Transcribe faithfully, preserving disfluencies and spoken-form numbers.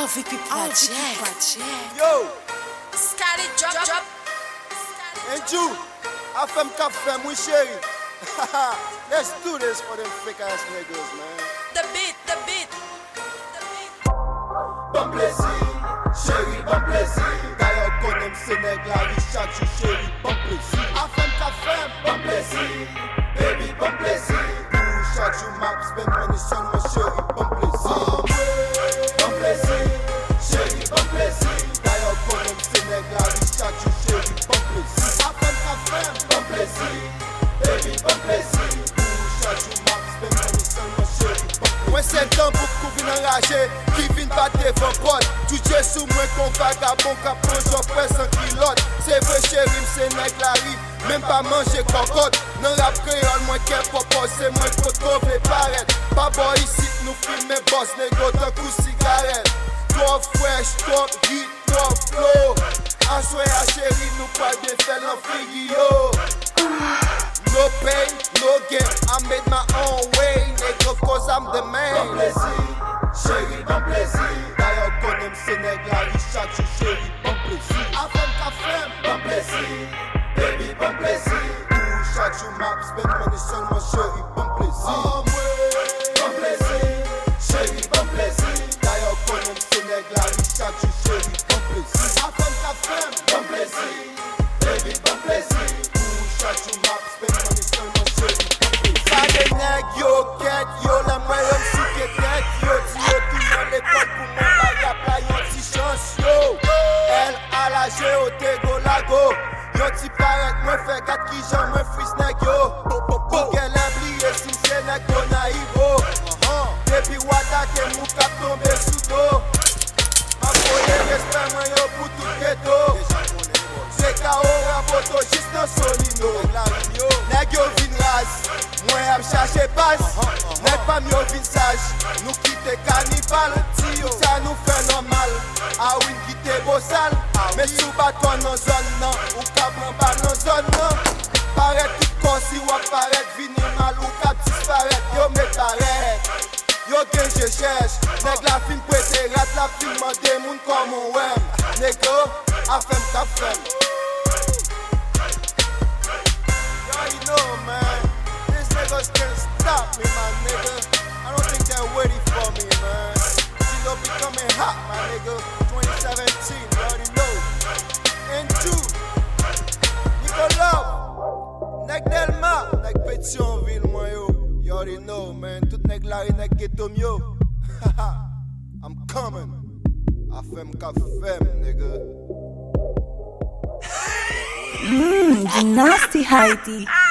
All V P Project. Yo, Scotty drop drop. Andrew, I femme qu'a fait, mon chéri. Let's do this for them fake ass niggas, man. The beat, the beat. Bon plaisir, chéri, bon plaisir. D'ailleurs, qu'on aime ces nègres là, ils chaque jour, chéri, bon plaisir. I femme qu'a fait, bon plaisir. Baby, bon plaisir. Pour chaque jour, m'a spend money sur mon chéri, bon plaisir. Bon plaisir, chéri, bon plaisir. D'ailleurs, qu'on aime ces nègres là, ils chaque jour, chéri, bon plaisir. I femme qu'a fait, bon plaisir. Baby, bon plaisir. Pour chaque jour, m'a spend money sur mon chéri, bon plaisir. Moi, c'est le temps pour qu'on vienne enrager. Qui vient battre devant pote. Tout est sous moi qu'on vagabond capot, j'en presse un pilote. C'est vrai chéri, c'est nègre la rive. Même pas manger cocotte. Non rap créole, moins qu'un popo, c'est moins qu'on trouve les paraître. Pas boy ici, nous filme mes boss, négo, d'un coup cigarette. Trop fresh, trop hit, trop flow. En soin à chéri, nous pas bien fait l'enfrigio. No pain, no gain, I made my own way, nigga, cause I'm the man. Bon plaisir, chéri, bon plaisir. D'ailleurs, qu'on aime ces nègres là, ils chaque jour, chéri, bon plaisir. Afem, cafem, bon plaisir. Baby, bon plaisir. Pour chaque jour, m'a spend money seulement, chéri, bon plaisir. Oh, ouais. Bon plaisir, chéri, bon plaisir. D'ailleurs, qu'on aime ces nègres là, ils chaque jour, chéri, bon plaisir. Afem, cafem, bon plaisir. Baby, bon plaisir. Pour chaque jour, m'a spend money seulement, chéri, bon plaisir. Ça des nègres, yo, quête, yo, la moyenne, si que tête, yo, si yo, tout dans l'école pour mon bagage, là, yon ti chance, yo. Elle a la géo, tego, lago. Yo ti paret, mwen fè kat ki jan, mwen fris nèg yo. Pou gen l'embliye si se nèg do naïf yo. Depi wata ke mou kap tombe sou do. Ma foye respect mwen yo pou tout ghetto. Se ka ora poto jist nan solino. Nèg yo vin ras, mwen ap chache bas. Nèg pam yo vin saj, nou kite kanibal. Ça nous fait normal, a win kite bosal. Mais sou baton nan zon nan, ou ka bran ba nan zon nan. Paret tout kon si wap paret, vini mal ou ka disparet. Yo me paret, yo gen je cherche. Nèg la fin prete rat, la fin mande moun kom on wem. Nego, afem ta fem. You already know, man. These niggas can't stop me, my nigga. I don't think they're ready for me, man. She be coming hot, my nigga. twenty seventeen, you already know. And two, Nicolas, nèg Delma, nèg Pétionville, moi yo. You already know, man. Tout nèg la nèg ghetto yo. I'm coming. Afem ka fem, nigga. Mmm, the nasty Heidi.